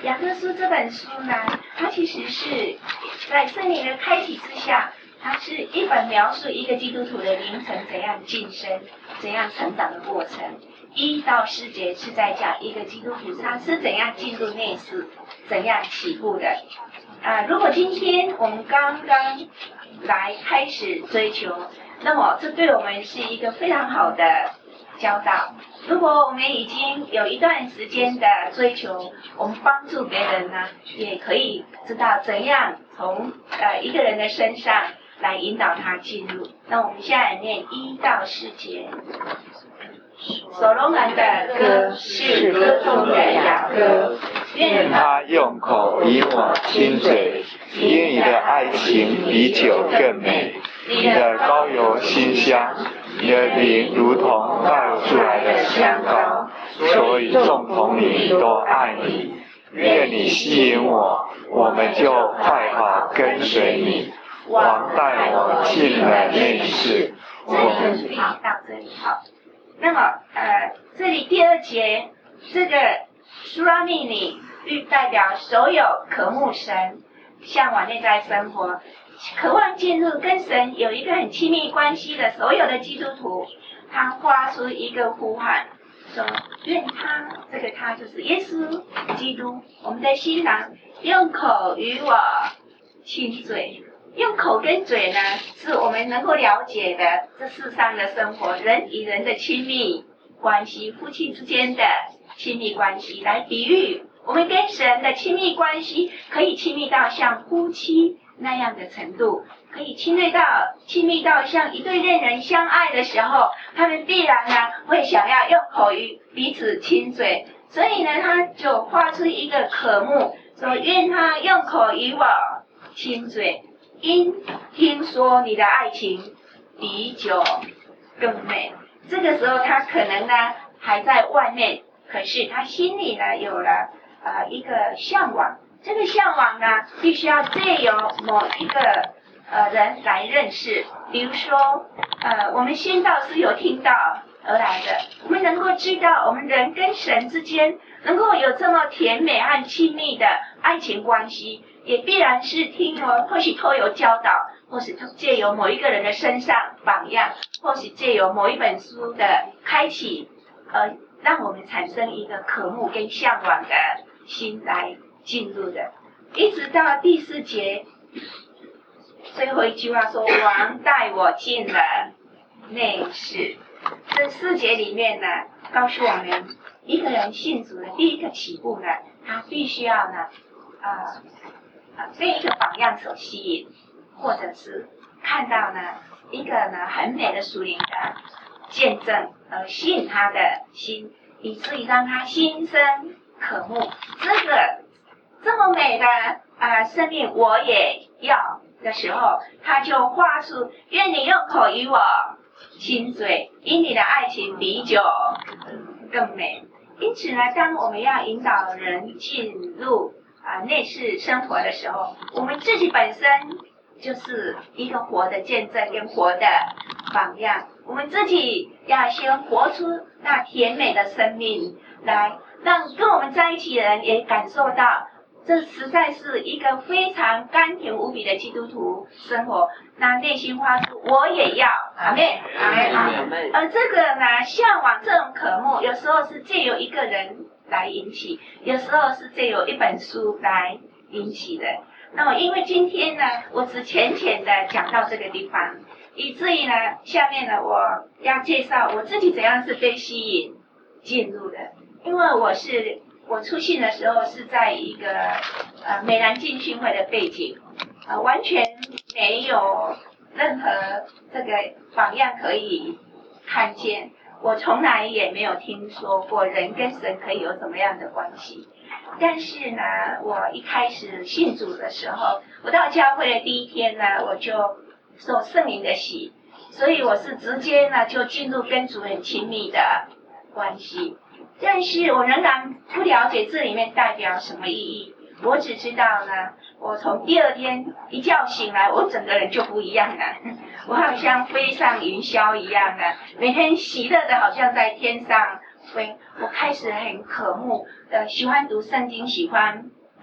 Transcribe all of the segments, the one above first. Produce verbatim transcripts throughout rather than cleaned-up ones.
雅各书这本书呢，它其实是在圣灵的开启之下，它是一本描述一个基督徒的灵程怎样晋升、怎样成长的过程。一到四节是在讲一个基督徒他是怎样进入内室、怎样起步的。啊、呃，如果今天我们刚刚来开始追求，那么这对我们是一个非常好的教导。如果我们已经有一段时间的追求，我们帮助别人呢，也可以知道怎样从呃一个人的身上来引导他进入。那我们现在念一到四节。所罗门的歌是歌中的雅歌， 愿他用口引我亲嘴，因你的爱情比酒更美，你的膏油馨香，你的灵如同倒出来的香膏，所以众童女都爱你。愿你吸引我，我们就快跑跟随你。王带我进了内室， 我们好到这里好。那么呃，这里第二节这个苏拉密里律代表所有渴慕神、向往内在生活、渴望进入跟神有一个很亲密关系的所有的基督徒，他发出一个呼喊，说愿他，这个他就是耶稣基督，我们的新郎，用口与我亲嘴。用口跟嘴呢，是我们能够了解的这世上的生活，人与人的亲密关系，夫妻之间的亲密关系，来比喻我们跟神的亲密关系，可以亲密到像夫妻那样的程度，可以亲密到亲密到像一对恋人相爱的时候，他们必然呢会想要用口与彼此亲嘴，所以呢，他就发出一个渴慕，说愿他用口与我亲嘴。因听说你的爱情比酒更美，这个时候他可能呢还在外面，可是他心里呢有了呃一个向往，这个向往呢必须要借由某一个呃人来认识，比如说呃我们先道是有听到而来的，我们能够知道我们人跟神之间能够有这么甜美和亲密的爱情关系，也必然是听我或许透有教导，或是借由某一个人的身上榜样，或许借由某一本书的开启，呃，让我们产生一个渴慕跟向往的心来进入的。一直到第四节最后一句话说，王带我进了内室。这四节里面呢，告诉我们一个人信主的第一个起步呢，他必须要呢啊。呃被一个榜样所吸引，或者是看到呢一个呢很美的属灵的见证而吸引他的心，以至于让他心生渴慕。这个这么美的啊、呃、生命我也要的时候，他就发出愿你用口与我亲嘴，因你的爱情比酒更美。因此呢，当我们要引导人进入啊，内室生活的时候，我们自己本身就是一个活的见证跟活的榜样。我们自己要先活出那甜美的生命来，让跟我们在一起的人也感受到，这实在是一个非常甘甜无比的基督徒生活。那内心发出我也要，阿们，阿们，阿们。而这个呢，向往这种渴慕，有时候是借由一个人来引起，有时候是借由一本书来引起的。那么因为今天呢，我只浅浅的讲到这个地方，以至于呢，下面呢，我要介绍我自己怎样是被吸引进入的。因为我是我出信的时候是在一个呃美兰浸信会的背景，呃完全没有任何这个榜样可以看见。我从来也没有听说过人跟神可以有什么样的关系，但是呢，我一开始信主的时候，我到教会的第一天呢，我就受圣灵的洗，所以我是直接呢就进入跟主很亲密的关系。但是我仍然不了解这里面代表什么意义，我只知道呢，我从第二天一觉醒来，我整个人就不一样了，我好像飞上云霄一样的，每天喜乐的好像在天上飞。我开始很渴慕呃，喜欢读圣经，喜欢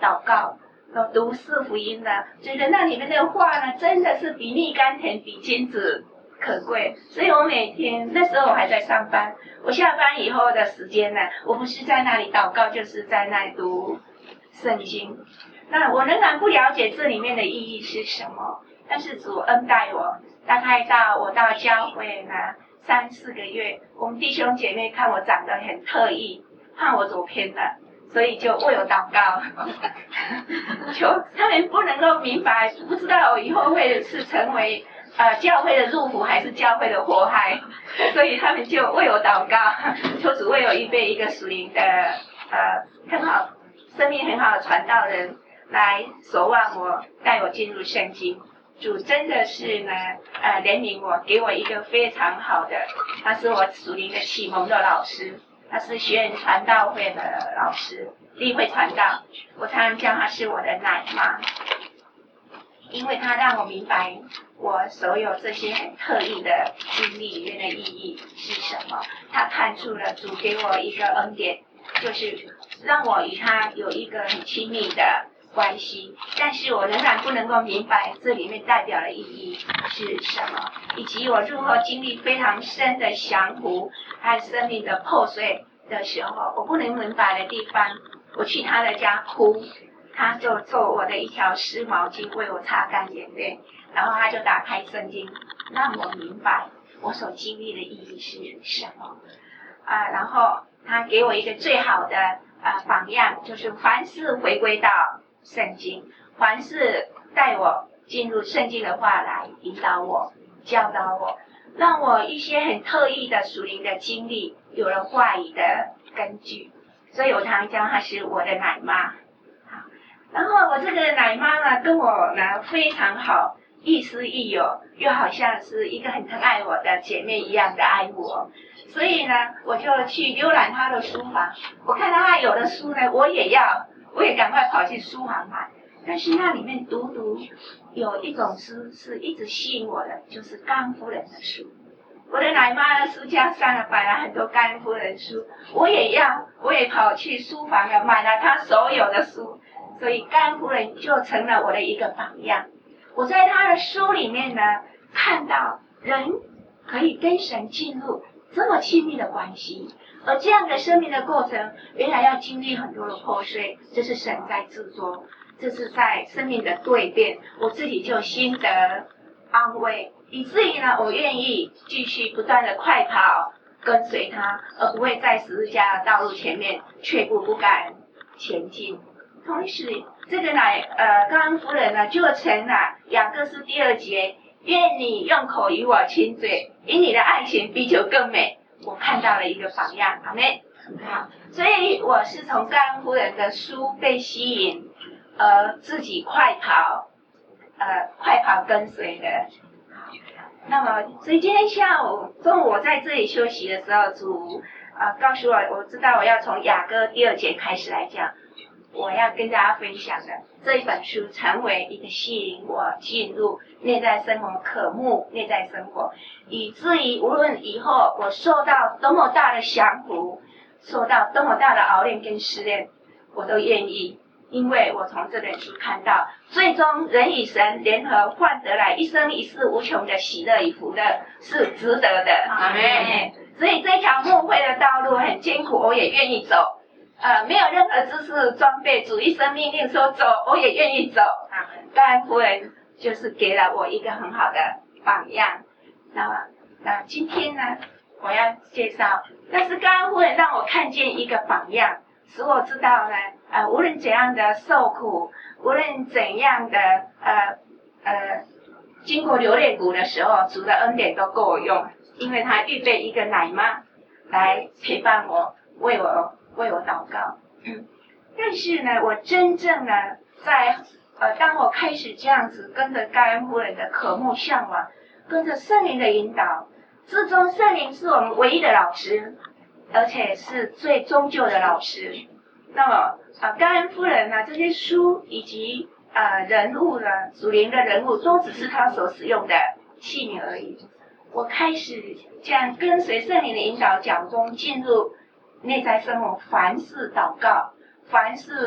祷告，都读四福音呢，觉得那里面的话呢，真的是比蜜甘甜，比金子可贵。所以我每天那时候我还在上班，我下班以后的时间呢，我不是在那里祷告，就是在那里读圣经。那我仍然不了解这里面的意义是什么，但是主恩待我，大概到我到教会呢三四个月，我们弟兄姐妹看我长得很特异，怕我走偏了，所以就为我祷告，求他们不能够明白，不知道我以后会是成为呃教会的入府还是教会的祸害，所以他们就为我祷告，求主为我预备一个属灵的呃很好生命很好的传道人来守望我，带我进入圣经。主真的是呢，呃，怜悯我，给我一个非常好的，他是我属灵的启蒙的老师，他是学院传道会的老师，立会传道，我常常叫他是我的奶妈，因为他让我明白我所有这些很特异的经历里面的意义是什么。他看出了主给我一个恩典，就是让我与他有一个很亲密的关系，但是我仍然不能够明白这里面代表的意义是什么，以及我如何经历非常深的降服和生命的破碎的时候，我不能明白的地方，我去他的家哭，他就做我的一条湿毛巾为我擦干眼泪，然后他就打开圣经，让我明白我所经历的意义是什么啊、呃，然后他给我一个最好的呃榜样，就是凡事回归到圣经，凡事带我进入圣经的话来引导我、教导我，让我一些很特异的属灵的经历有了话语的根据。所以我常常叫她是我的奶妈。然后我这个奶妈呢，跟我呢非常好，亦师亦友，又好像是一个很疼爱我的姐妹一样的爱我。所以呢，我就去浏览她的书房，我看到她有的书呢，我也要。我也赶快跑去书房买，但是那里面独独有一种书是一直吸引我的，就是甘夫人的书。我的奶妈的书架上了摆了很多甘夫人书，我也要，我也跑去书房了买了她所有的书，所以甘夫人就成了我的一个榜样。我在她的书里面呢，看到人可以跟神进入这么亲密的关系。而这样的生命的过程，原来要经历很多的破碎，这是神在制作，这是在生命的蜕变，我自己就心得安慰，以至于呢，我愿意继续不断的快跑跟随他，而不会在十字架的道路前面却步不敢前进。同时，这个乃呃甘夫人呢，就成了雅各书第二节，愿你用口与我亲嘴，因你的爱情比酒更美。我看到了一个榜样，阿们。好，所以我是从甘夫人的书被吸引，而自己快跑，呃，快跑跟随的。那么，所以今天下午、中午我在这里休息的时候，主啊、呃、告诉我，我知道我要从雅歌第二节开始来讲，我要跟大家分享的这一本书，成为一个吸引我进入内在生活渴慕内在生活，以至于无论以后我受到多么大的降服，受到多么大的熬炼跟试炼，我都愿意，因为我从这本书看到，最终人与神联合换得来一生一世无穷的喜乐与福乐，是值得的。阿们。所以这条牧会的道路很艰苦，我也愿意走。呃，没有任何知识装备，主一生命令说走，我也愿意走。甘夫人就是给了我一个很好的榜样。那么，那今天呢，我要介绍，但是甘夫人让我看见一个榜样，使我知道呢，呃，无论怎样的受苦，无论怎样的呃呃，经过流泪谷的时候，主的恩典都够我用，因为他预备一个奶妈来陪伴我，为我。为我祷告，嗯，但是呢，我真正呢，在呃，当我开始这样子跟着甘恩夫人的渴慕向往，跟着圣灵的引导，至终圣灵是我们唯一的老师，而且是最终究的老师。那么啊、呃，甘恩夫人呢，这些书以及呃人物呢，属灵的人物，都只是他所使用的器皿而已。我开始这样跟随圣灵的引导，脚中进入内在生活，凡事祷告，凡事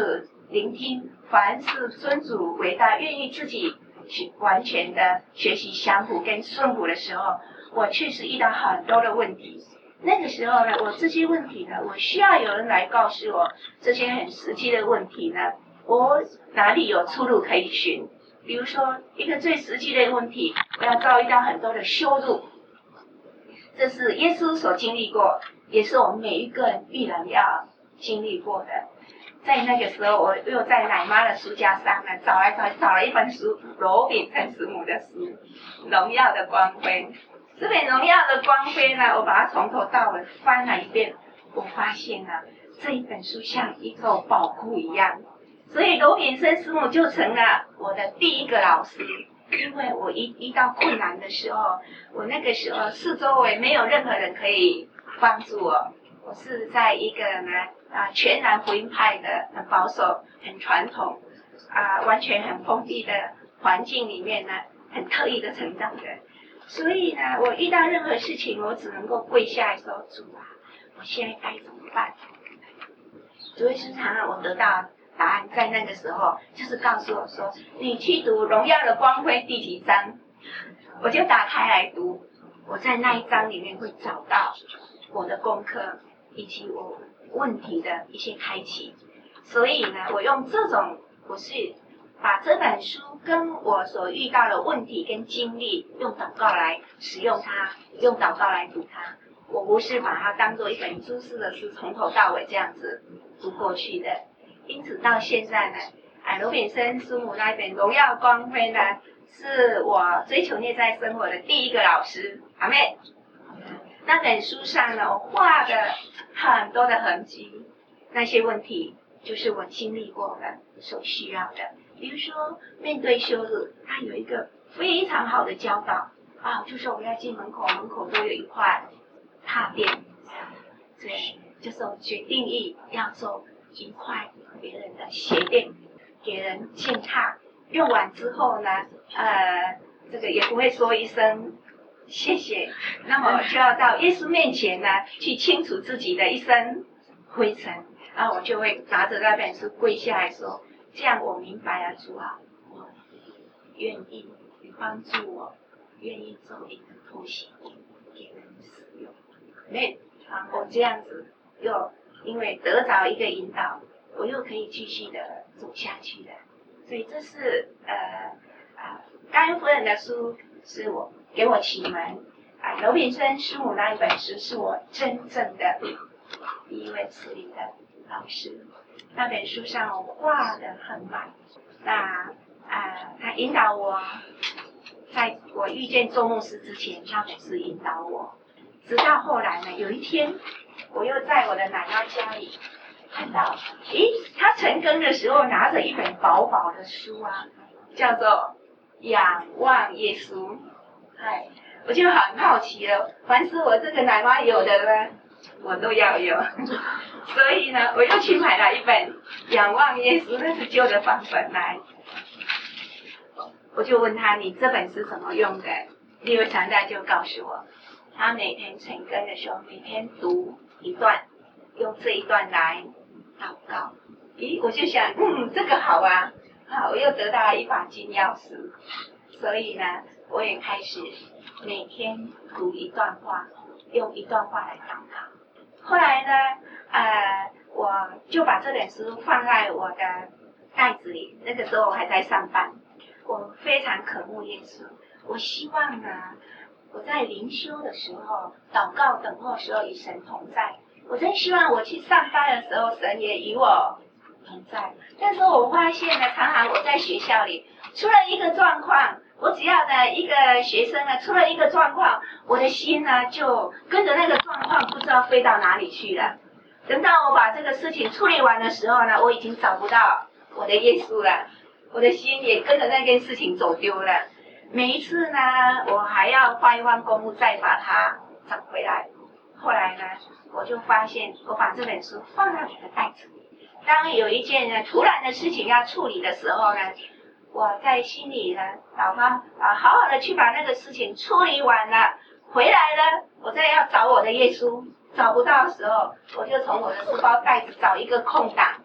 聆听，凡是尊主伟大，愿意自己去完全的学习降服跟顺服的时候，我确实遇到很多的问题。那个时候呢，我这些问题呢，我需要有人来告诉我这些很实际的问题呢，我哪里有出路可以寻？比如说一个最实际的问题，我要遭遇到很多的羞辱，这是耶稣所经历过，也是我们每一个人必然要经历过的。在那个时候，我又在奶妈的书架上呢，找来找找了一本书，罗秉成师母的书《荣耀的光辉》。这本《荣耀的光辉》呢，我把它从头到尾翻了一遍，我发现呢，这一本书像一座宝库一样，所以罗秉成师母就成了我的第一个老师。因为我一遇到困难的时候，我那个时候四周围没有任何人可以帮助我，我是在一个呢啊全然福音派的很保守、很传统啊完全很封闭的环境里面呢，很特意的成长的。所以呢，我遇到任何事情，我只能够跪下来说：“主啊，我现在该怎么办？”主会时常让我得到答案，在那个时候就是告诉我说：“你去读《荣耀的光辉》第几章？”我就打开来读，我在那一章里面会找到我的功课以及我问题的一些开启。所以呢，我用这种，我是把这本书跟我所遇到的问题跟经历，用祷告来使用它，用祷告来读它。我不是把它当做一本注释的书，从头到尾这样子读过去的。因此到现在呢，啊，罗秉成师母那本《荣耀光辉》呢，是我追求内在生活的第一个老师。阿妹，那本书上呢，我画的很多的痕迹，那些问题就是我经历过的，所需要的。比如说面对羞辱，他有一个非常好的教导啊，就是我们要进门口，门口都有一块踏垫，对，就是我决定意要做一块别人的鞋垫，给人践踏，用完之后呢，呃，这个也不会说一声谢谢，那么就要到耶稣面前呢，去清除自己的一身灰尘，然后我就会拿着那本书跪下来说：“这样我明白了，主啊，我愿意你帮助我，愿意做一个拖鞋给人使用。”那然后这样子又因为得着一个引导，我又可以继续的走下去的。所以这是呃啊，甘恩夫人的书是我给我启蒙啊，罗秉成师母那一本书是我真正的第一位赐予的老师。那本书上我画得很满，那啊，他引导我，在我遇见周牧师之前，他总是引导我，直到后来呢，有一天我又在我的奶奶家里看到，咦，他晨更的时候拿着一本薄薄的书啊，叫做《仰望耶稣》。哎，我就很好奇了，凡是我这个奶妈有的呢，我都要有。所以呢，我又去买了一本《仰望耶稣》，那是旧的版本来。我就问他：“你这本是怎么用的？”利未常代就告诉我，他每天晨更的时候，每天读一段，用这一段来祷告。咦，我就想，嗯，这个好啊，啊，我又得到了一把金钥匙。所以呢，我也开始每天读一段话，用一段话来祷告。后来呢，呃，我就把这本书放在我的袋子里。那个时候我还在上班，我非常渴慕耶稣。我希望呢，我在灵修的时候、祷告等候的时候与神同在。我真希望我去上班的时候，神也与我同在。但是我发现呢，常常我在学校里出了一个状况，我只要呢一个学生呢出了一个状况，我的心呢就跟着那个状况不知道飞到哪里去了。等到我把这个事情处理完的时候呢，我已经找不到我的耶稣了，我的心也跟着那件事情走丢了。每一次呢，我还要换一换功夫再把它找回来。后来呢，我就发现我把这本书放在我的袋子里。当有一件呢突然的事情要处理的时候呢，我在心里呢祷告啊，好好的去把那个事情处理完了，回来了，我再要找我的耶稣，找不到的时候，我就从我的书包袋子找一个空档，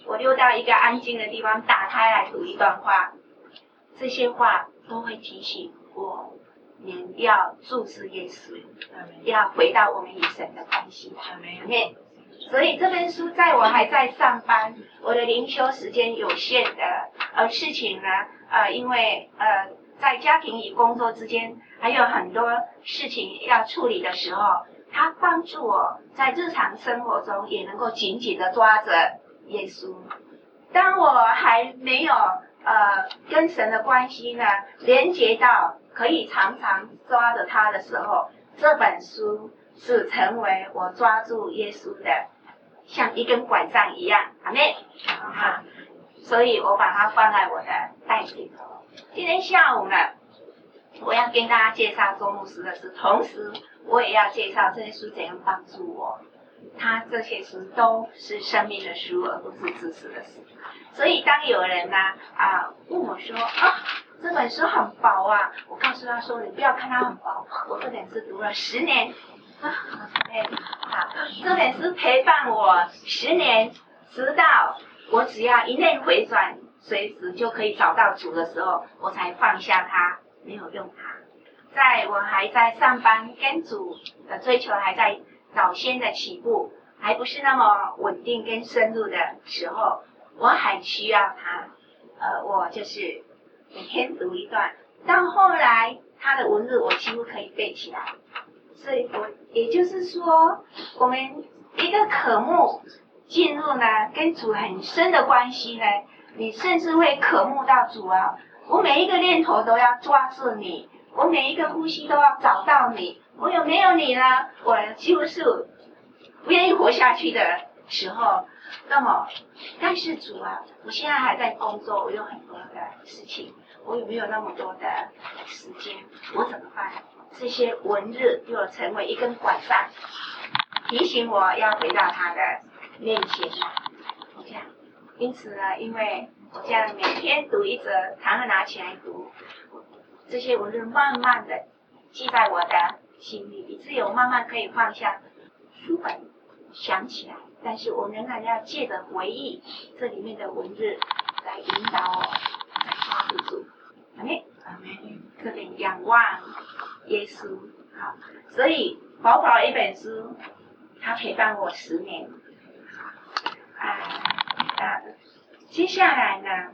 我溜到一个安静的地方，打开来读一段话，这些话都会提醒我们要注视耶稣，要回到我们与神的关系。Amen。所以这本书在我还在上班，我的灵修时间有限的，而事情呢，呃，因为呃，在家庭与工作之间还有很多事情要处理的时候，它帮助我在日常生活中也能够紧紧的抓着耶稣。当我还没有呃跟神的关系呢连接到可以常常抓着他的时候，这本书是成为我抓住耶稣的像一根拐杖一样。阿们。好，所以我把它放在我的袋子里头。今天下午呢，我要跟大家介绍周牧师的书，同时我也要介绍这些书怎样帮助我。他这些书都是生命的书，而不是知识的书。所以当有人呢啊、呃、问我说啊这本书很薄啊，我告诉他说你不要看它很薄，我这本书读了十年啊，好，这本书陪伴我十年，直到我只要一念回转，随时就可以找到主的时候，我才放下它，没有用它。在我还在上班，跟主的追求还在早先的起步，还不是那么稳定跟深入的时候，我很需要它。呃，我就是每天读一段，到后来它的文字我几乎可以背起来。所以我也就是说，我们一个科目进入呢跟主很深的关系呢，你甚至会渴慕到主啊，我每一个念头都要抓住你，我每一个呼吸都要找到你，我有没有你呢？我几乎是不愿意活下去的时候。那么但是主啊，我现在还在工作，我有很多的事情，我有没有那么多的时间，我怎么办？这些文字就成为一根拐杖，提醒我要回到他的面前。这样，因此呢，因为我这样每天读一则，常常拿起来读，这些文字慢慢的记在我的心里，以至于我慢慢可以放下书本，想起来。但是我仍然要借着回忆这里面的文字来引导我，来抓住主。阿们，阿们，这边仰望耶稣。好，所以薄薄一本书，它陪伴我十年。啊啊，接下来呢，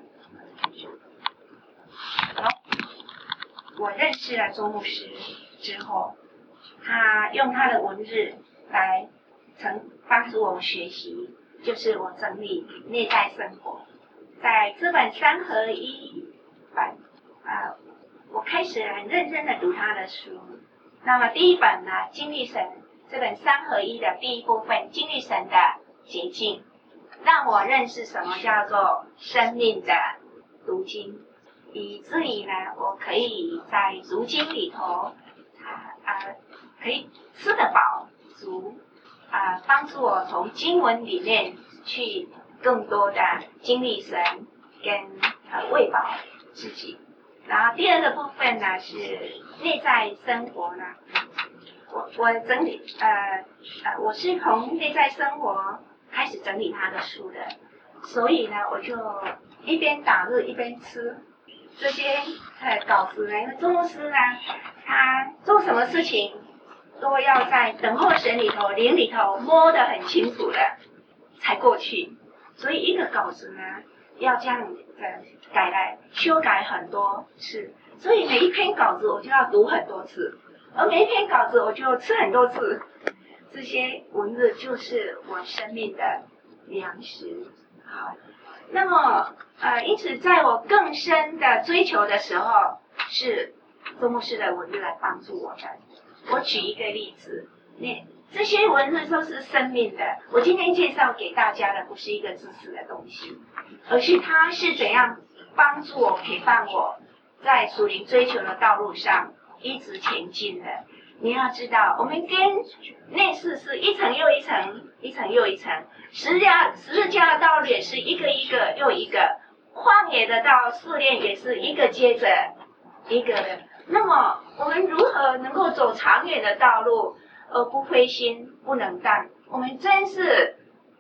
好，我认识了周牧师之后，他用他的文字来曾帮助我们学习，就是我整理内在生活。在这本三合一本啊、呃，我开始很认真的读他的书。那么第一本呢，经历神这本三合一的第一部分，经历神的捷径，让我认识什么叫做生命的读经，以至于呢，我可以在读经里头啊啊、呃，可以吃得饱足。啊、呃，帮助我从经文里面去更多的经历神跟呃喂饱自己。然后第二个部分呢是内在生活呢，我我整理呃呃我是从内在生活开始整理他的书的，所以呢我就一边打字一边吃这些呃稿子呢，因为周牧师呢他做什么事情都要在等候神里头、灵里头摸得很清楚了才过去，所以一个稿子呢要这样的改来修改很多次，所以每一篇稿子我就要读很多次，而每一篇稿子我就吃很多次。这些文字就是我生命的粮食。好，那么呃，因此在我更深的追求的时候，是周牧师的文字来帮助我的。我举一个例子，那这些文字都是生命的。我今天介绍给大家的不是一个知识的东西，而是它是怎样帮助我、陪伴我在属灵追求的道路上一直前进的。你要知道，我们跟内世是一层又一层，一层又一层，十字架十字架的道路也是一个一个又一个，旷野的道试炼也是一个接着一个的。那么我们如何能够走长远的道路而不灰心不能淡？我们真是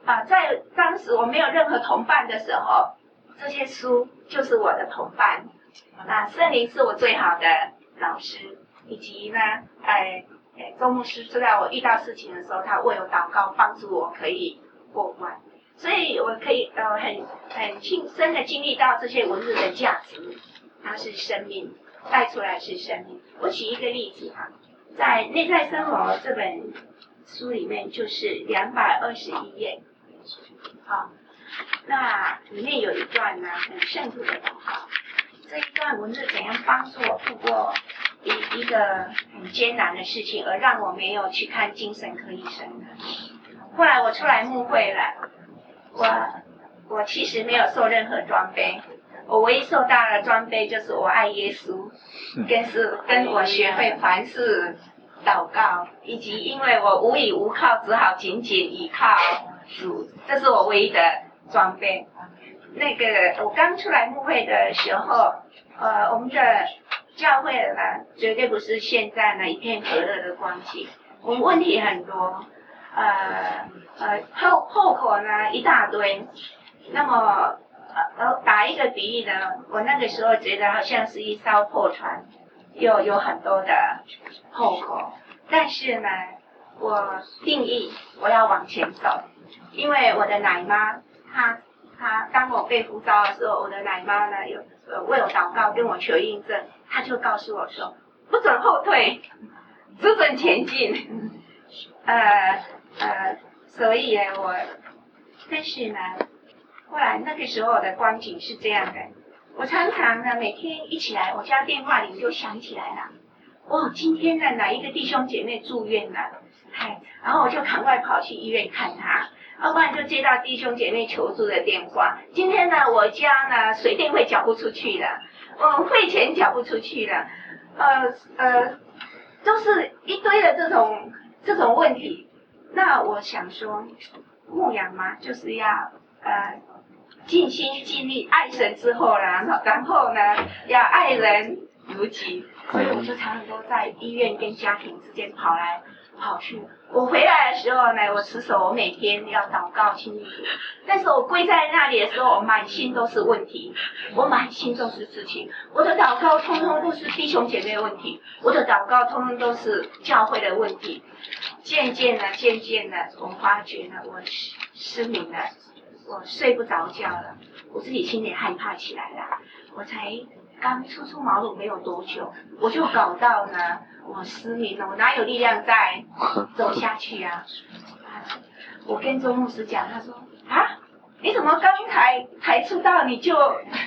啊、呃，在当时我没有任何同伴的时候，这些书就是我的同伴。那圣灵是我最好的老师，以及呢，呃，周牧师知道我遇到事情的时候，他为我祷告，帮助我可以过关。所以我可以呃很很亲深的经历到这些文字的价值，它是生命带出来是生命。我举一个例子哈，在《内在生活》这本书里面，就是两百二十一页，好，那里面有一段呢很圣徒的祷告。这一段文字怎样帮助我度过一一个很艰难的事情，而让我没有去看精神科医生呢？后来我出来牧会了，我我其实没有受任何装备，我唯一受到的装备就是我爱耶稣，跟是跟我学会凡事祷告，以及因为我无依无靠，只好紧紧依靠主，这是我唯一的装备。那个我刚出来牧会的时候，呃，我们的教会呢，绝对不是现在呢一片和乐的光景，我们问题很多，呃呃后后口呢一大堆。那么呃打一个比喻呢，我那个时候觉得好像是一艘破船，有有很多的后口，但是呢，我定义我要往前走，因为我的奶妈她。他当我被呼召的时候，我的奶妈呢有呃为我祷告，跟我求印证，他就告诉我说，不准后退，只准前进。呃呃，所以呢，我，但是呢，后来那个时候的光景是这样的，我常常呢每天一起来，我家电话铃就响起来了，哇，今天呢哪一个弟兄姐妹住院了，嗨，然后我就赶快跑去医院看他。要不然就接到弟兄姐妹求助的电话。今天呢，我家呢水电费缴不出去了，嗯，汇钱缴不出去了，呃呃，都是一堆的这种这种问题。那我想说，牧养嘛，就是要呃尽心尽力爱神之后啦，然后呢要爱人如己。所以我就常常都在医院跟家庭之间跑来跑去。我回来的时候呢，我持守我每天要祷告亲近主，但是我跪在那里的时候，我满心都是问题，我满心都是事情，我的祷告通通都是弟兄姐妹的问题，我的祷告通通都是教会的问题。渐渐的，渐渐的，我发觉呢，我失明了，我睡不着觉了，我自己心里害怕起来了。我才刚初出茅庐没有多久，我就搞到呢，我失明了，我哪有力量再走下去啊？我跟周牧师讲，他说啊，你怎么刚才才出道你就，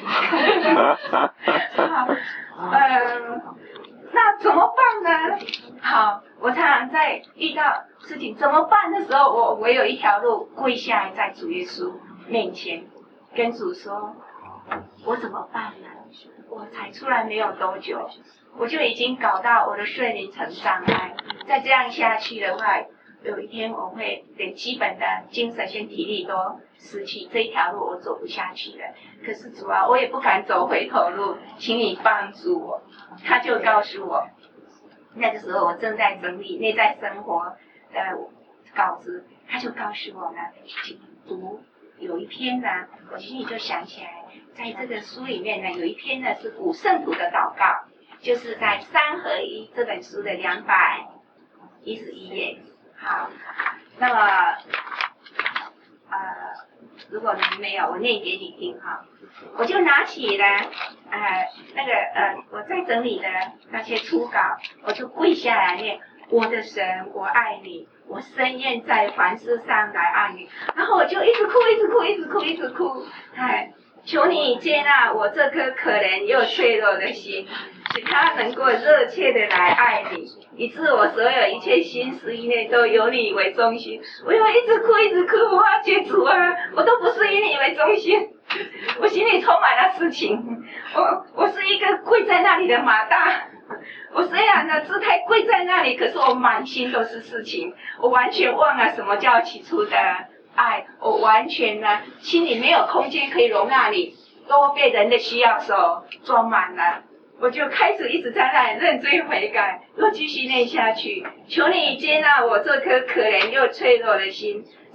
嗯，那怎么办呢？好，我常常在遇到事情怎么办的时候，我我有一条路，跪下来在主耶稣面前，跟主说，我怎么办呢？我才出来没有多久，我就已经搞到我的顺理成障碍。再这样下去的话，有一天我会连基本的精神跟体力都失去，这一条路我走不下去了。可是主啊，我也不敢走回头路，请你帮助我。他就告诉我，那个时候我正在整理内在生活的稿子，他就告诉我呢，读有一篇呢，我心里就想起来，在这个书里面呢，有一篇呢是古圣徒的祷告，就是在三合一这本书的两百一十一页。好，那么呃，如果你没有，我念给你听哈。我就拿起了呃那个呃我在整理的那些初稿，我就跪下来念：我的神，我爱你，我深愿在凡事上来爱你。然后我就一直哭，一直哭，一直哭，一直哭，哎，求你接纳我这颗可怜又脆弱的心，使他能够热切的来爱你，以致我所有一切心思意念都有你为中心。我又一直哭，一直哭，我发觉主啊，我都不是以你为中心，我心里充满了事情。我我是一个跪在那里的马大，我虽然呢姿态跪在那里，可是我满心都是事情，我完全忘了什么叫起初的爱，我完全呢心里没有空间可以容纳你，都被人的需要所装满了。我就开始一直在那里认罪悔改，又继续念下去。求你接纳我这颗可怜又脆弱的心，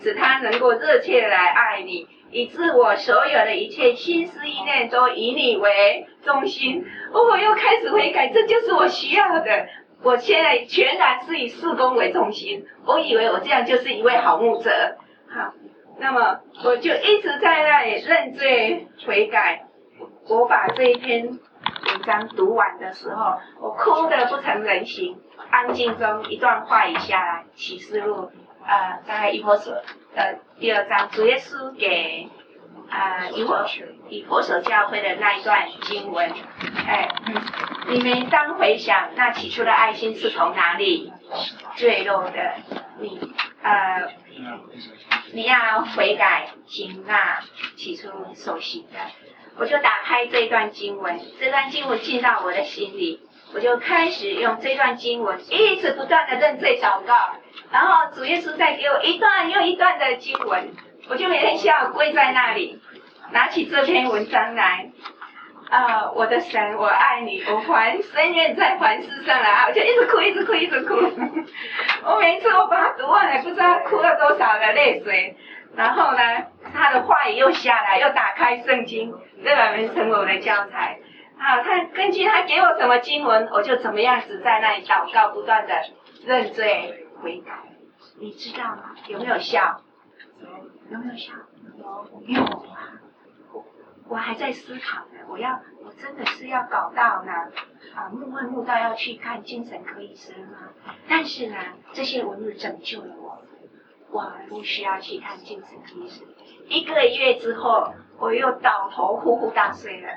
使他能够热切地来爱你，以致我所有的一切心思意念都以你为中心。哦，我又开始悔改，这就是我需要的。我现在全然是以事工为中心，我以为我这样就是一位好牧者。好，那么我就一直在那里认罪悔改。我把这一篇文章读完的时候，我哭得不成人形。安静中一段话语下来，启示录呃大概以弗所呃第二章，主耶稣给啊以弗以弗所教会的那一段经文，哎，你们当回想那起初的爱心是从哪里坠落的，你呃你要悔改行那起初所行的。我就打开这段经文，这段经文进到我的心里，我就开始用这段经文一直不断的认罪祷告，然后主耶稣再给我一段又一段的经文，我就每天下午跪在那里，拿起这篇文章来，啊、呃，我的神，我爱你，我还深愿在凡事上来，我就一直哭，一直哭，一直哭。我每次我把它读完了，不知道哭了多少的泪水。然后呢，他的话语又下来，又打开圣经，这本门成为我的教材。好，他根据他给我什么经文，我就怎么样子在那里祷告，不断的认罪悔改。你知道吗？有没有效？有没有效？有有啊！我我还在思考呢，我要我真的是要搞到呢啊，慕问慕道要去看精神科医生吗？但是呢，这些文字拯救了我。我不需要去看精神科医生。一个月之后，我又倒头呼呼大睡了。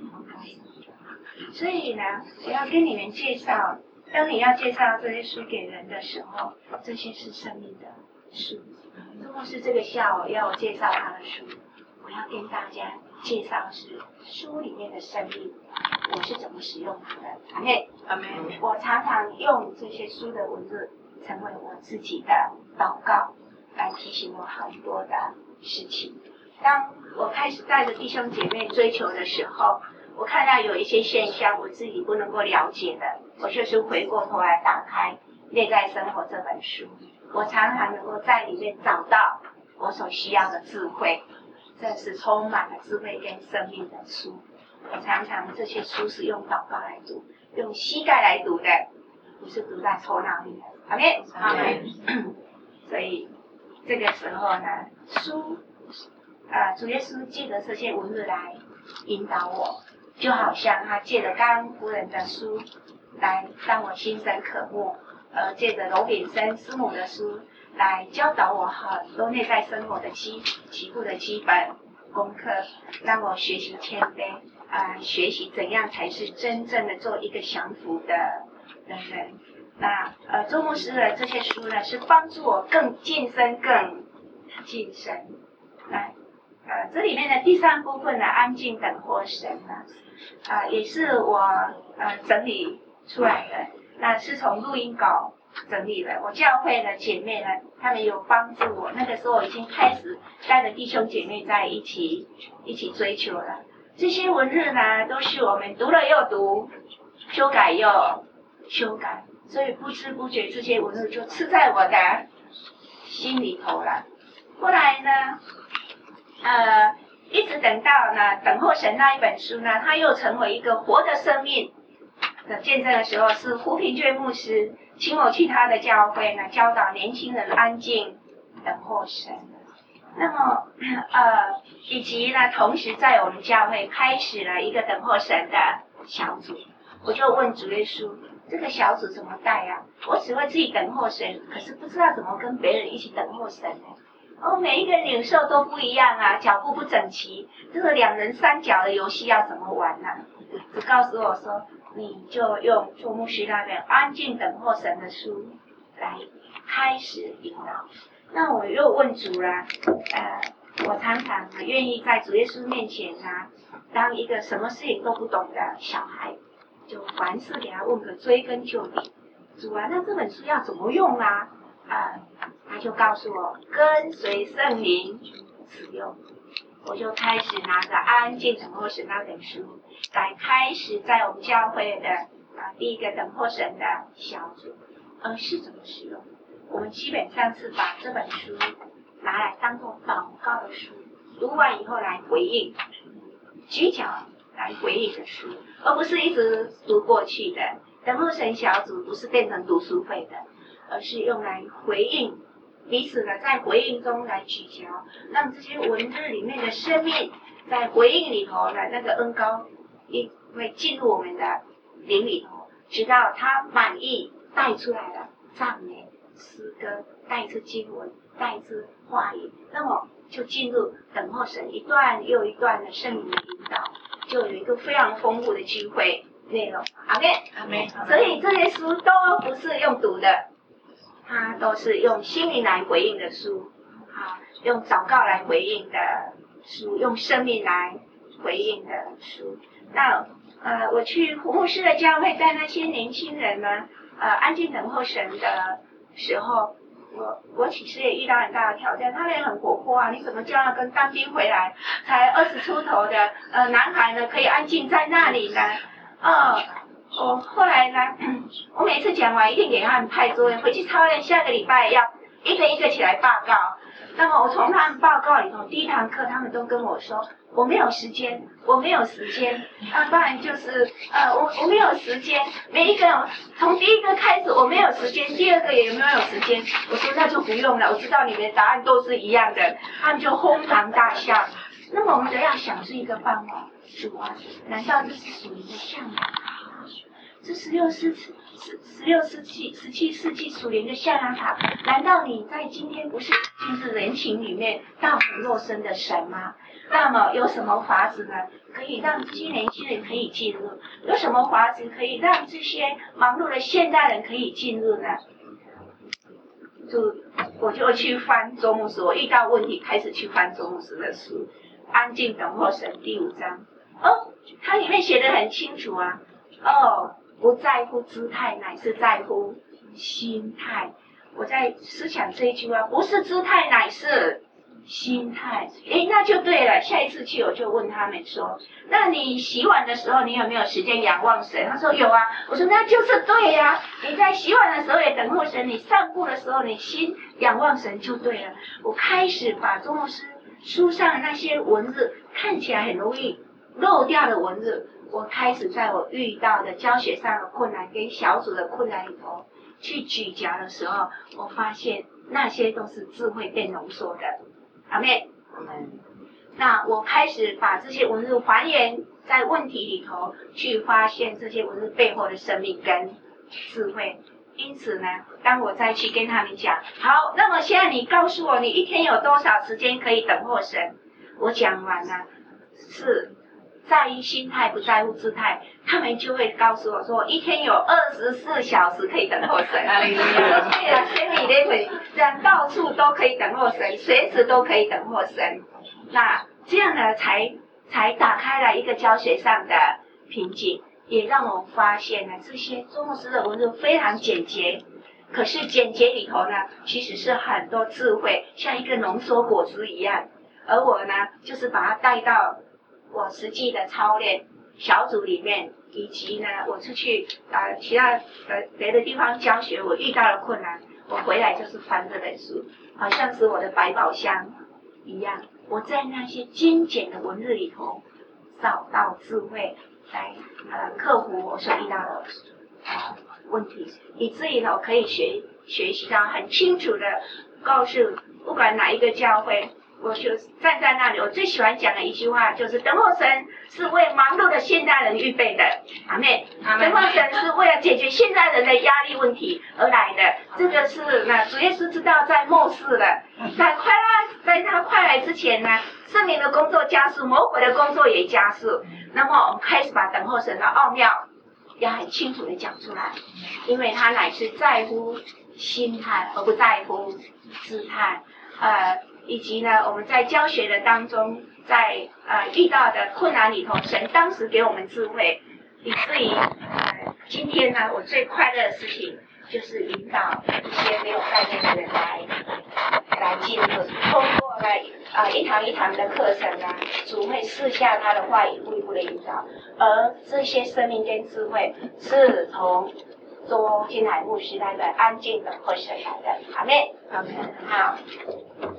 所以呢，我要跟你们介绍，当你要介绍这些书给人的时候，这些是生命的书。如果是这个下午要我介绍他的书，我要跟大家介绍是书里面的生命，我是怎么使用它的。阿妹，阿妹，我常常用这些书的文字成为我自己的祷告，来提醒我很多的事情。当我开始带着弟兄姐妹追求的时候，我看到有一些现象我自己不能够了解的，我就是回过头来打开《内在生活》这本书，我常常能够在里面找到我所需要的智慧，这是充满了智慧跟生命的书。我常常这些书是用祷告来读，用膝盖来读的，不是读在头脑里的。阿们，阿们。所以这个时候呢，书，呃，主耶稣借着这些文字来引导我，就好像他借着甘夫人的书来让我心生渴慕，呃，借着罗炳生师母的书来教导我很多内在生活的基起步的基本功课，让我学习谦卑，啊、呃，学习怎样才是真正的做一个降服的的人。那呃，周牧师的这些书呢，是帮助我更晋升、更晋升。来，呃，这里面的第三部分呢，安静等候神呢，啊、呃，也是我呃整理出来的。那是从录音稿整理的。我教会的姐妹呢，她们有帮助我。那个时候我已经开始带着弟兄姐妹在一起一起追求了。这些文字呢，都是我们读了又读，修改又修改。所以不知不觉这些文字就刺在我的心里头了。后来呢，呃，一直等到呢，等候神那一本书呢，它又成为一个活的生命的见证的时候，是胡平娟牧师请我去他的教会呢，教导年轻人安静等候神。那么，呃，以及呢，同时在我们教会开始了一个等候神的小组，我就问主耶稣，这个小组怎么带啊？我只会自己等候神，可是不知道怎么跟别人一起等候神呢。哦，每一个领袖都不一样啊，脚步不整齐，这个两人三脚的游戏要怎么玩呢、啊？只告诉我说，你就用做牧师那边安静等候神的书来开始引导。那我又问主了，呃，我常常愿意在主耶稣面前啊，当一个什么事情都不懂的小孩。就凡事给他问个追根究底，主啊，那这本书要怎么用啊？啊、呃，他就告诉我，跟随圣灵使用。我就开始拿着安静等候神那本书，来开始在我们教会的啊第一个等候神的小组。而是怎么使用？我们基本上是把这本书拿来当做祷告的书，读完以后来回应，举脚来回应的书，而不是一直读过去的。等候神小组不是变成读书会的，而是用来回应彼此呢，在回应中来聚焦，让这些文字里面的生命在回应里头的那个恩膏也会进入我们的灵里头，直到他满意带出来了赞美诗歌，带一次经文，带一次话语，那么就进入等候神一段又一段的圣灵的引导，就有一个非常丰富的聚会内容。阿们， 阿们。 所以这些书都不是用读的，它都是用心灵来回应的书，啊，用祷告来回应的书，用生命来回应的书。那呃，我去胡牧师的教会，带那些年轻人呢，呃，安静等候神的时候，我我其实也遇到很大的挑战。他们也很活泼啊，你怎么叫他跟当兵回来才二十出头的呃男孩呢，可以安静在那里呢？哦，我后来呢，我每次讲完一定给他们派作业，回去操练，下个礼拜要一个一个起来报告。那么我从他们报告里头，第一堂课他们都跟我说，我没有时间，我没有时间，啊，不然就是呃，我我没有时间。每一个人从第一个开始我没有时间，第二个也没有时间。我说那就不用了，我知道你们的答案都是一样的，他们就哄堂大笑。那么我们都要想出一个办法，主啊，难道这是属于的向阳塔？这十六世十十六世纪、十七世纪属灵的象牙塔，难道你在今天不是今日人情里面道成肉身的神吗？那么有什么法子呢，可以让这些年轻人可以进入？有什么法子可以让这些忙碌的现代人可以进入呢？就我就去翻周牧师，我遇到问题开始去翻周牧师的书，《安静等候神》第五章。哦，它里面写得很清楚啊。哦。不在乎姿态，乃是在乎心态。我在思想这一句话，不是姿态，乃是心态。诶，那就对了。下一次去我就问他们说，那你洗碗的时候，你有没有时间仰望神？他说有啊。我说那就是对呀、啊。你在洗碗的时候也等候神，你散步的时候你心仰望神就对了。我开始把周牧师书上那些文字看起来很容易漏掉的文字，我开始在我遇到的教学上的困难跟小组的困难里头去咀嚼的时候，我发现那些都是智慧被浓缩的。阿们，阿们。那我开始把这些文字还原在问题里头，去发现这些文字背后的生命跟智慧。因此呢，当我再去跟他们讲，好，那么现在你告诉我，你一天有多少时间可以等候神？我讲完了，是在意心态不在乎姿态，他们就会告诉我说，一天有二十四小时可以等候神。我说对了，生理的会让到处都可以等候神，随时都可以等候神。那这样呢，才才打开了一个教学上的瓶颈，也让我发现呢，这些周牧师的文字非常简洁，可是简洁里头呢，其实是很多智慧，像一个浓缩果汁一样。而我呢，就是把它带到我实际的操练小组里面，以及呢，我出去啊、呃、其他呃别的地方教学，我遇到了困难，我回来就是翻这本书，好像是我的百宝箱一样。我在那些精简的文字里头找到智慧，来呃克服我所遇到的呃问题，以至于呢，我可以学学习到很清楚的告诉，不管哪一个教会。我就站在那里，我最喜欢讲的一句话就是：等候神是为忙碌的现代人预备的。阿们。等候神是为了解决现代人的压力问题而来的。这个是那主耶稣知道在末世了，在快来，在他快来之前呢，圣灵的工作加速，魔鬼的工作也加速。那么我们开始把等候神的奥妙要很清楚的讲出来，因为他乃是在乎心态，而不在乎姿态。呃。以及呢，我们在教学的当中，在呃遇到的困难里头，神当时给我们智慧，以至于呃今天呢，我最快乐的事情就是引导一些没有概念的人来来进入，通过了啊、呃、一堂一堂的课程啊，主会赐下他的话，一步一步的引导，而这些生命跟智慧是从周金海牧师那个安静的和神来的。阿们，阿们，好。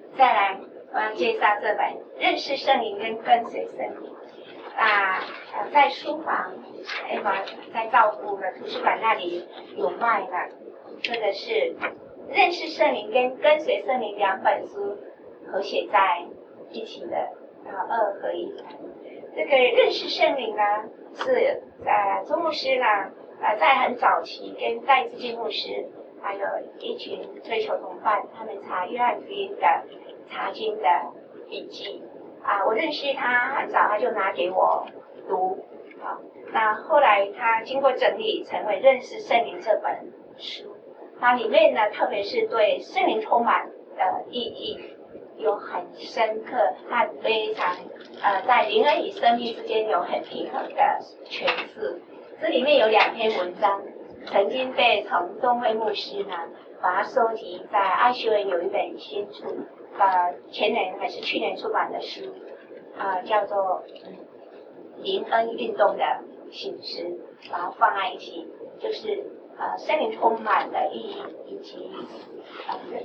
再来，我要介绍这本《认识圣灵跟跟随圣灵》啊，呃，在书房，哎妈，在照顾的图书馆那里有卖的。这个是《认识圣灵跟跟随圣灵》两本书合写在一起的，然后二合一。这个认识圣灵呢，是呃周牧师呢，呃在很早期跟戴志进牧师，还有一群追求同伴，他们查约翰福音的查经的笔记啊，我认识他很早，他就拿给我读啊。那后来他经过整理，成为《认识圣灵》这本书，它里面呢，特别是对圣灵充满的意义有很深刻，它非常呃在灵恩与生命之间有很平衡的诠释。这里面有两篇文章，曾经被从宗会牧师呢把它收集在爱修人有一本新出，呃前年还是去年出版的书，啊、呃、叫做嗯灵恩运动的形式，把它放在一起，就是呃圣灵充满的意义以及呃认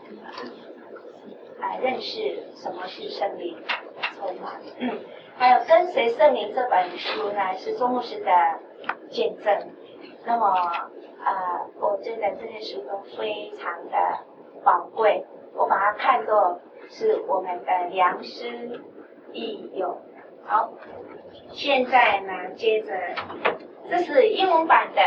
呃认识什么是圣灵充满。嗯，还有跟随圣灵这本书呢是周牧师的见证。那么呃我觉得这些书都非常的宝贵，我把它看作是我们的良师益友。好，现在呢接着这是英文版的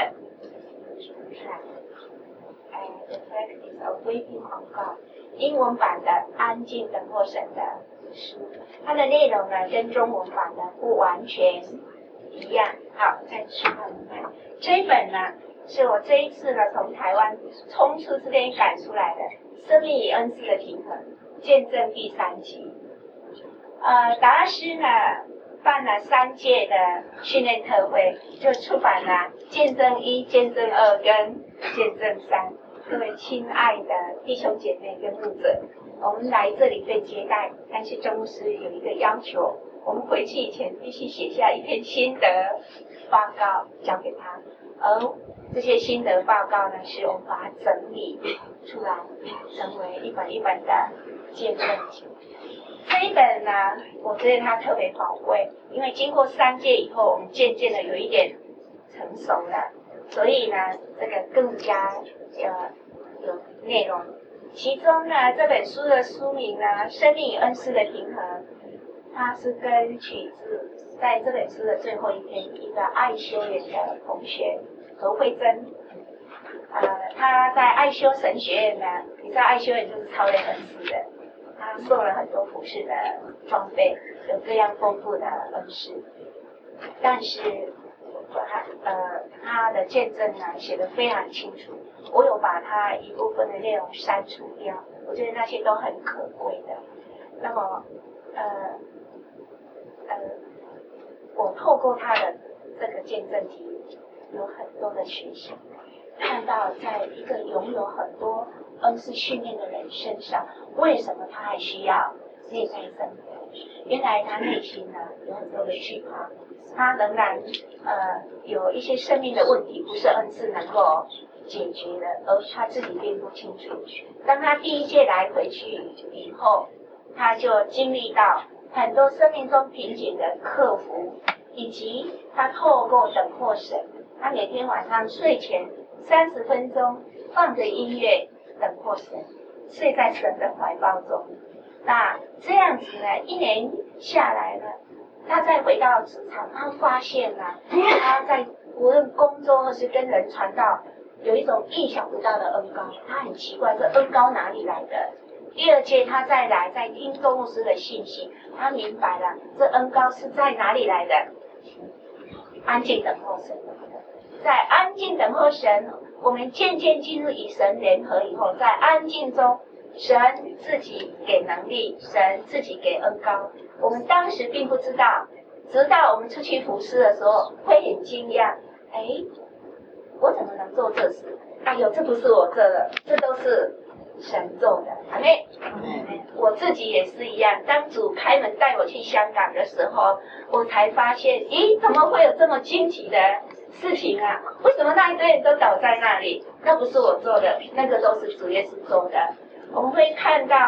呃 The Practice of Waiting on God， 英文版的安静等候神的书，它的内容呢跟中文版的不完全一样。好，在书上看这一本呢是我这一次呢从台湾冲出这边赶出来的《生命与恩赐的平衡》见证第三集。呃，达拉斯呢办了三届的训练特会，就出版了见证一、见证二跟见证三。各位亲爱的弟兄姐妹跟牧者，我们来这里被接待，但是周牧师有一个要求，我们回去以前必须写下一篇心得报告交给他，而这些心得报告呢，是我们把它整理出来，成为一本一本的见证集。这一本呢，我觉得它特别宝贵，因为经过三届以后，我们渐渐的有一点成熟了，所以呢，这个更加呃有内容。其中呢，这本书的书名呢，《生命与恩赐的平衡》，它是根取自在这本书的最后一篇，一个爱修园的同学何慧珍，呃，他在爱修神学院呢，你知道爱修园就是操练恩赐的。他受了很多服侍的装备，有各样丰富的恩师，但是他呃他的见证呢写得非常清楚，我有把他一部分的内容删除掉，我觉得那些都很可贵的。那么呃呃，我透过他的这个见证集有很多的学习，看到在一个拥有很多恩赐训练的人身上，为什么他还需要内在生活？原来他内心呢有很多的惧怕，他仍然呃有一些生命的问题不是恩赐能够解决的，而他自己并不清楚。当他第一届来回去以后，他就经历到很多生命中瓶颈的克服，以及他透过等候神，他每天晚上睡前三十分钟放着音乐等候神，睡在神的怀抱中。那这样子呢，一年下来呢，他再回到职场，他发现呢，他在无论工作或是跟人传道，有一种意想不到的恩膏。他很奇怪，这恩膏哪里来的？第二届他再来，在听周牧师的信息，他明白了这恩膏是在哪里来的？安静等候神。在安静等候神，我们渐渐进入与神联合以后，在安静中，神自己给能力，神自己给恩膏。我们当时并不知道，直到我们出去服侍的时候，会很惊讶，哎，我怎么能做这事？哎呦，这不是我做的，这都是神做的。阿妹，我自己也是一样。当主开门带我去香港的时候，我才发现，咦，怎么会有这么惊奇的事情啊？为什么那一堆人都倒在那里？那不是我做的，那个都是主耶稣做的。我们会看到呢，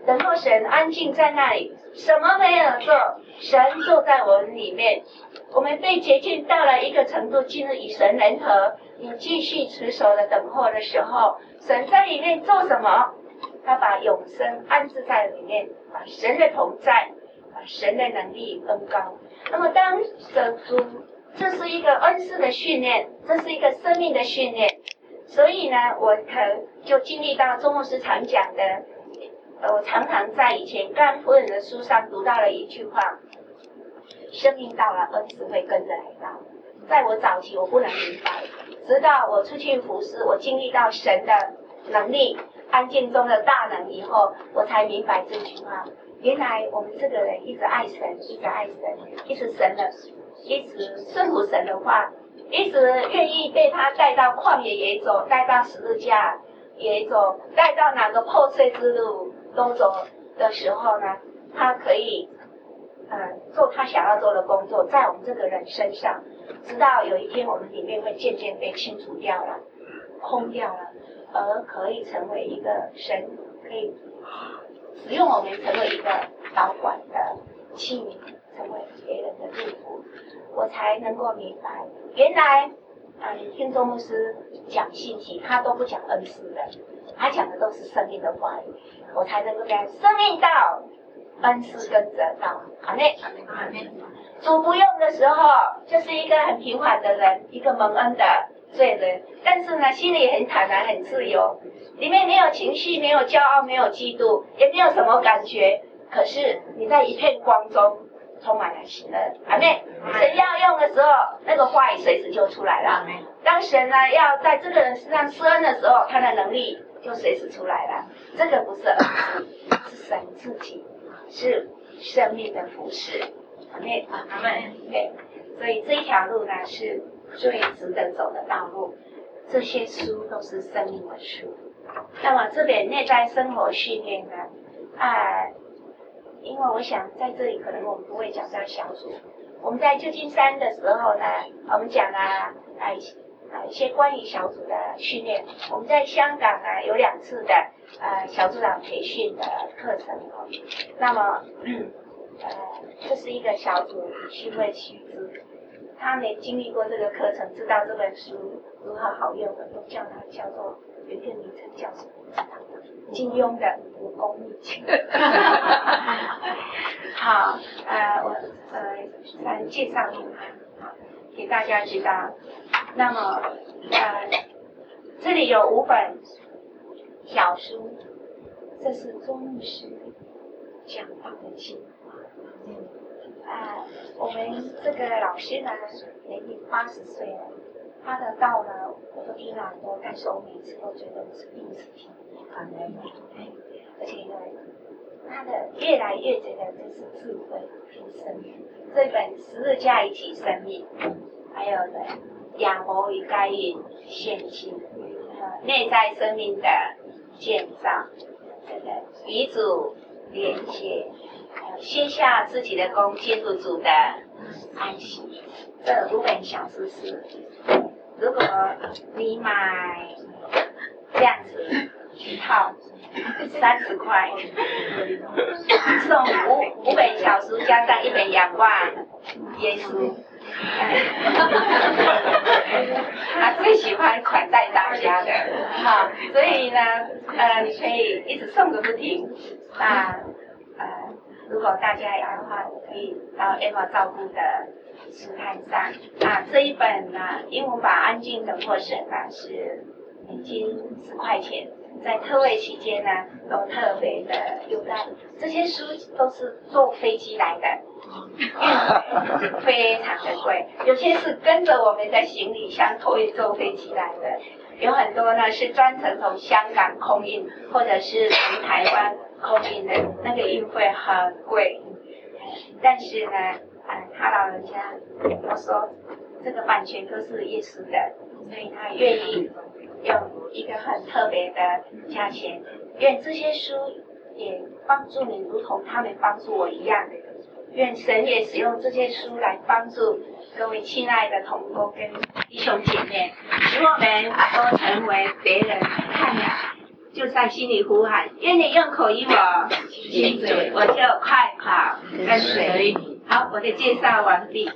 等候神，安静在那里，什么没有做，神坐在我们里面。我们被洁净到了一个程度，进入与神联合，你继续持守的等候的时候，神在里面做什么？他把永生安置在里面，把神的同在，把神的能力恩膏。那么当神主，这是一个恩赐的训练，这是一个生命的训练。所以呢，我可就经历到周牧师常讲的，呃，我常常在以前甘夫人的书上读到了一句话：生命到了，恩赐会跟着来到。在我早期我不能明白，直到我出去服侍，我经历到神的能力，安静中的大能以后，我才明白这句话。原来我们这个人一直爱神，一直爱神，一直神的，一直顺服神的话，一直愿意被他带到旷野也走，带到十字架也走，带到哪个破碎之路都走的时候呢，他可以呃做他想要做的工作，在我们这个人身上，直到有一天我们里面会渐渐被清除掉了，空掉了，而可以成为一个神可以使用我们成为一个导管的器皿，成为别人的祝福，我才能够明白，原来啊、呃，你听周牧师讲信息，他都不讲恩赐的，他讲的都是生命的话语，我才能够讲生命道，恩赐跟着道。阿妹，阿妹，主不用的时候，就是一个很平凡的人，一个蒙恩的罪人，但是呢，心里很坦然，很自由，里面没有情绪，没有骄傲，没有嫉妒，也没有什么感觉。可是你在一片光中充满了喜乐。阿妹，神要用的时候，那个话语随时就出来了。当神呢要在这个人身上施恩的时候，他的能力就随时出来了。这个不是恩赐，是神自己，是生命的服事。阿妹，阿妹，对，所以这一条路呢是最值得走的道路。这些书都是生命的书。那么这点内在生活训练呢，啊，因为我想在这里可能我们不会讲到小组。我们在旧金山的时候呢，我们讲了啊啊一些关于小组的训练。我们在香港呢有两次的呃小组长培训的课程哦。那么嗯呃这是一个小组训练须知，他没经历过这个课程，知道这本书如何好用的，都叫它叫做有一个名称叫什么？金庸的武功秘籍。好，呃，我呃来介绍一下，给大家知道。那么，呃，这里有五本小书，这是周牧师讲到的精华。啊、呃，我们这个老师呢，年龄八十岁了，他的道呢，我都听了很多，但是我每次都觉得我是第一次听。而且呢，他的越来越觉得这是智慧跟生命。这本《十字架一起生命》，还有呢《亚伯与该隐献祭》，呃，内在生命的建造，这个与主连接，还有卸下自己的弓，进入主的安息。这五本小书是，如果你买这样子一套三十块，送五五本小书加上一本仰望耶稣。他最喜欢款待大家的，好，所以呢，呃，你可以一直送个不停。那呃，如果大家要的话，可以到 Emma 照顾的书摊上。啊，这一本呢，英文版《安静等候神》呢是美金十块钱。在特惠期间呢，都特别的优待。这些书都是坐飞机来的，运费非常的贵。有些是跟着我们的行李箱托运坐飞机来的，有很多呢是专程从香港空运，或者是从台湾空运的，那个运费很贵。但是呢，啊，他老人家我说这个版权都是耶稣的，所以他愿意用一个很特别的价钱，愿这些书也帮助你，如同他们帮助我一样。愿神也使用这些书来帮助各位亲爱的同工跟弟兄姐妹，使我们都成为别人看了就在心里呼喊：愿你用口引我亲嘴，我就快跑跟随你。好，我的介绍完毕。